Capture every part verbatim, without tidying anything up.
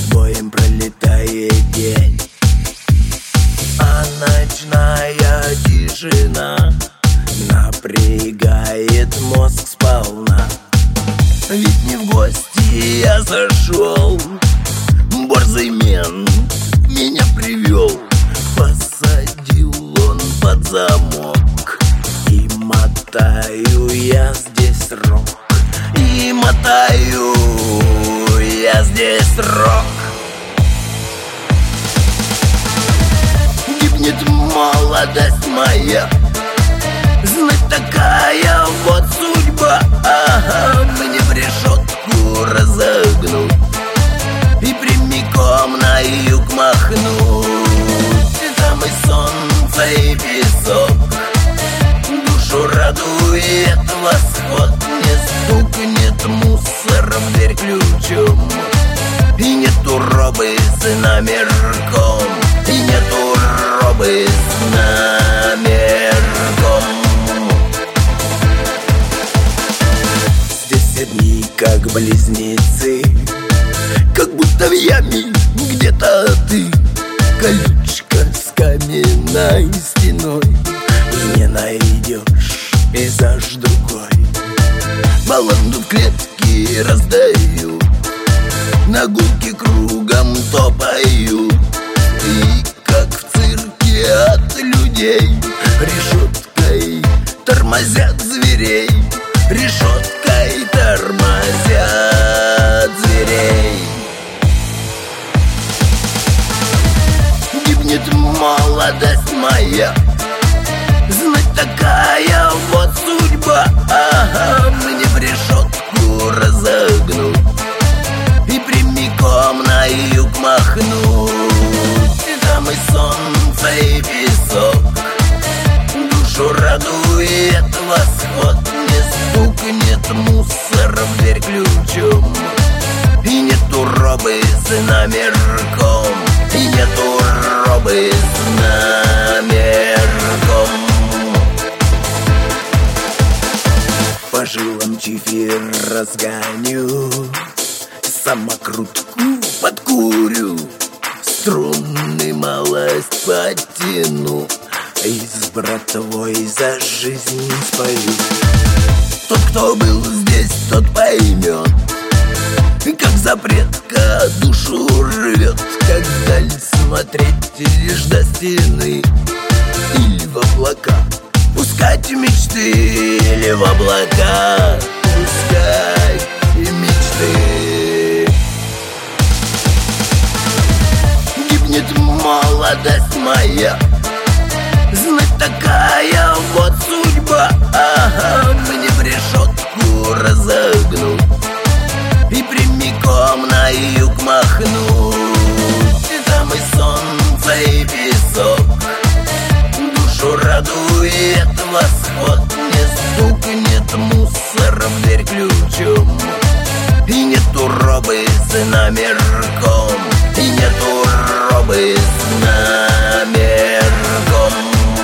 боем пролетает день, а ночная тишина напрягает мозг сполна. Ведь не в гости я зашел, борзый мент меня привел. Посадил он под замок, и мотаю я здесь рок, и мотаю я здесь рок. Гибнет молодость моя, знать такая вот судьба. Ага, мне в решетку разогнуть и прямиком на юг махнуть. Там и солнце, и песок, душу радует восход. Не стукнет мусор в дверь ключом, и нету робы с номерком, и нету робы с номерком. Здесь одни как близнецы, как будто в яме где-то ты. Колючка с каменной стеной, и не найдешь пейзаж другой. Баланду в клетке раздаю, на гулке кругом топаю, и как в цирке от людей решеткой тормозят зверей, решеткой тормозят зверей. Гибнет молодость моя, знать такая вот судьба. Ага, мне в решетку разогнуть и прямиком на юг махнуть. И там и солнце, и песок, душу радует восход. Не стукнет мусор в дверь ключом, и нету робы с номерком, и нету робы с номерком. По жилам чефир разгоню, самокрутку подкурю, струны малость подтяну, и с братвой за жизнь спою. Тот, кто был здесь, тот поймет, как запретка душу рвет, как даль смотреть лишь до стены, или в облака пускать мечты, или в облака пускать мечты. Гибнет молодость моя, знать такая вот судьба. Ага, мне в решетку разогнуть и прямиком на юг махнуть. И там и солнце, и песок, душу радует восход. Не стукнет мусор в дверь ключом, и нету робы с номерком, и нету робы с номерком.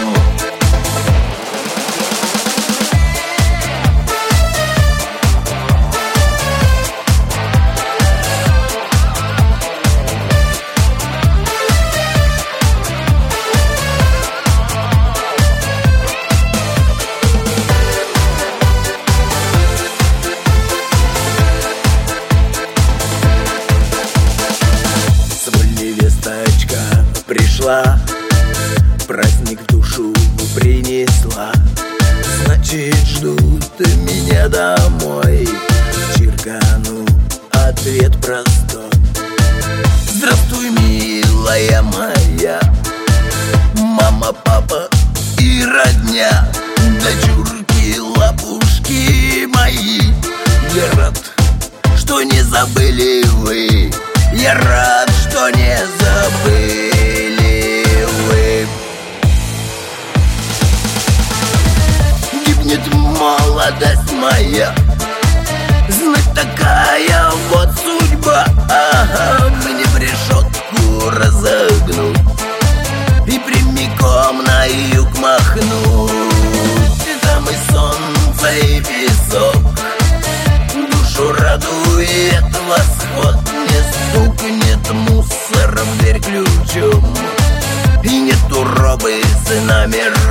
Пришла, праздник в душу принесла, значит, ждут меня домой. Чиркану ответ простой: здравствуй, милая моя, мама, папа и родня, дочурки, лапушки мои. Я рад, что не забыли вы, я рад, что не забыли вы. Гибнет молодость моя, знать такая вот судьба. Ага, мне в решетку разогнуть и прямиком на юг махнуть. И там и солнце, и песок, душу радует восход. Не стукнет нами